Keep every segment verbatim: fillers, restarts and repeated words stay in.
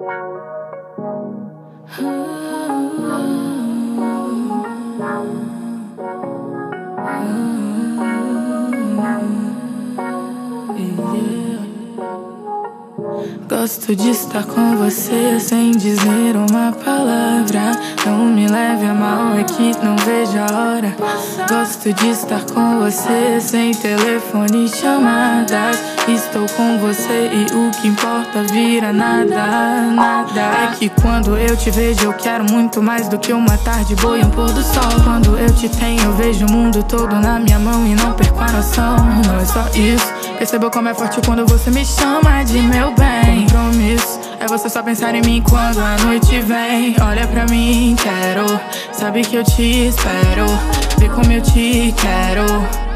Gosto de estar com você sem dizer uma palavra. Não me leve a mal, é que não vejo a hora. Gosto de estar com você sem telefone e chamadas. Estou com você e o que importa vira nada, nada. É que quando eu te vejo eu quero muito mais do que uma tarde boa e um pôr do sol. Quando eu te tenho eu vejo o mundo todo na minha mão e não perco a noção. Não é só isso, percebo como é forte quando você me chama de meu bem. Compromisso é você só pensar em mim quando a noite vem. Olha pra mim, quero, sabe que eu te espero. Vê como eu te quero,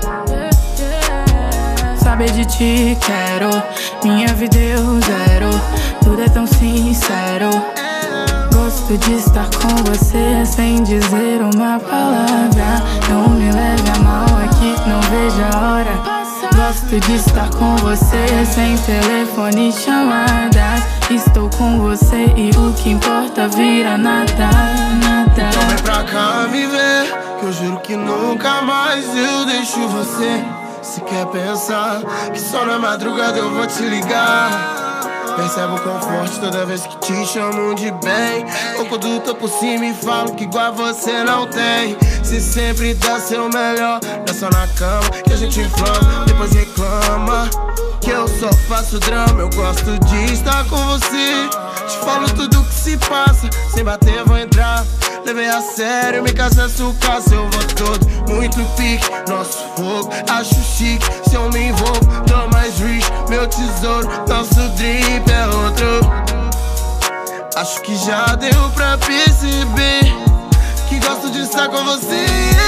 saber de ti quero. Minha vida eu zero, tudo é tão sincero. Gosto de estar com você sem dizer uma palavra. Não me leve a mal, aqui não vejo a hora. Gosto de estar com você sem telefone e chamadas. Estou com você e o que importa vira nada, nada. Então vem pra cá me ver, que eu juro que nunca mais eu deixo você. Se quer pensar que só na madrugada eu vou te ligar, percebo o conforto toda vez que te chamam de bem. Ou quando tô por cima e falo que igual você não tem. Você sempre dá seu melhor, não é só na cama que a gente inflama, depois reclama que eu só faço drama. Eu gosto de estar com você, te falo tudo que se passa, sem bater vou entrar. Levei a sério, me caçaço, caso eu vou todo muito pique, nosso fogo, acho chique. Se eu me envolvo, tô mais rich, meu tesouro, nosso drip é outro. Acho que já deu pra perceber que gosto de estar com você.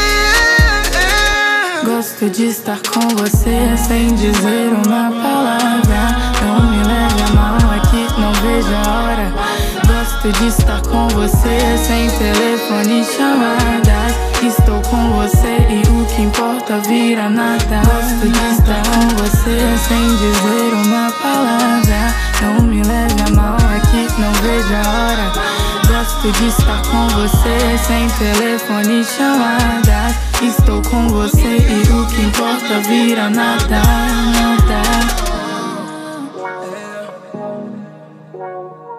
Gosto de estar com você sem dizer uma palavra. Não me leve a mal, aqui não vejo a hora. Gosto de estar com você sem telefone e chamadas. Estou com você e o que importa vira nada. Gosto de estar com você sem dizer uma palavra. Não me leve a mal, aqui não vejo a hora. Gosto de estar com você sem telefone e chamadas. Estou com você e o que importa vira nada, nada.